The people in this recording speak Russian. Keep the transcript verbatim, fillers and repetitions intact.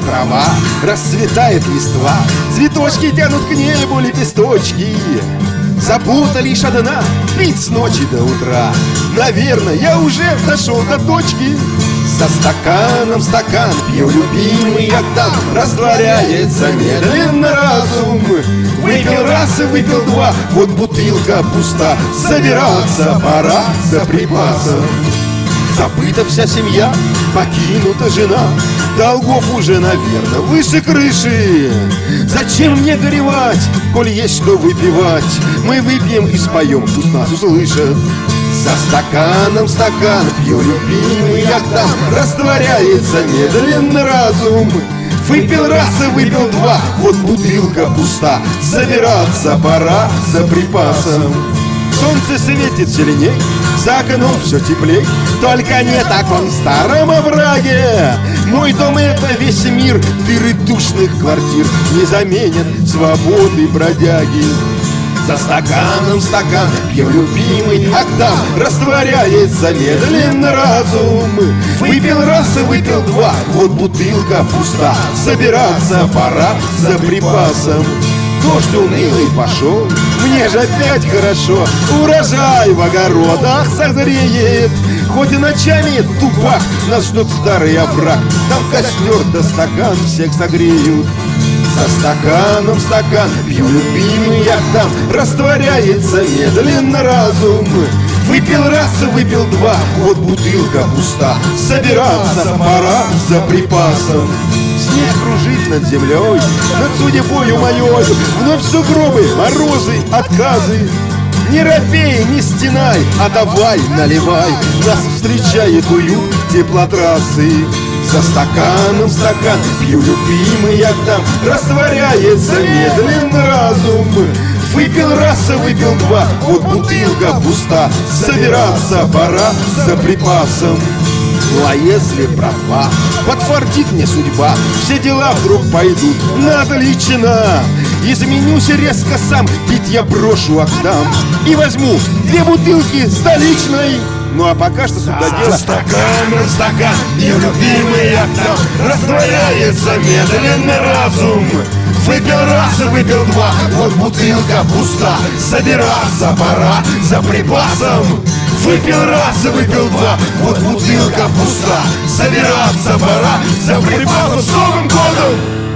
трава, расцветает листва, цветочки тянут к небу лепесточки. Запутались одна пить с ночи до утра. Наверное, я уже дошел до точки. За стаканом стакан пью, любимый, я там растворяется медленно разум. Выпил раз и выпил два, вот бутылка пуста. Собираться пора за припасом. Забыта вся семья, покинута жена, долгов уже, наверное, выше крыши. Зачем мне горевать, коль есть что выпивать? Мы выпьем и споем, пусть нас услышат. За стаканом стакан пью, любимый, я там растворяется медленно разум. Выпил раз и выпил два, вот бутылка пуста. Собираться пора за припасом. Солнце светит зеленей, за окном все теплей, только не таком старом овраге. Мой дом — это весь мир, дыры душных квартир не заменят свободы бродяги. За стаканом стакан пью, любимый, а там растворяется медленно разум. Выпил раз и выпил два, вот бутылка пуста. Собираться пора за припасом. Дождь унылый пошел, мне же опять хорошо. Урожай в огородах созреет, хоть и ночами тупак нас ждет старый овраг. Там костер да стакан всех согреют. За стаканом стакан пью, любимый, я там растворяется медленно разум. Выпил раз и выпил два, вот бутылка пуста. Собираться пора за припасом. Снег кружит над землей, над судьбою моей. Вновь сугробы, морозы, отказы. Не робей, не стенай, а давай, наливай. Нас встречает уют теплотрассы. За стаканом стакан пью, любимый, я там растворяется медленно разум. Выпил раз и выпил два, вот бутылка пуста. Собираться пора за припасом. Ну а если права, подфартит мне судьба, все дела вдруг пойдут на отлично. Изменюсь резко сам, пить я брошу, отдам и возьму две бутылки столичной. Ну а пока что сюда дело. За стаканом стакан, ее любимый, я там растворяется медленно разум. Выпил раз и выпил два, вот бутылка пуста. Собираться пора за припасом. Выпил раз и выпил два, вот бутылка пуста. Собираться пора за припасом. С Новым годом!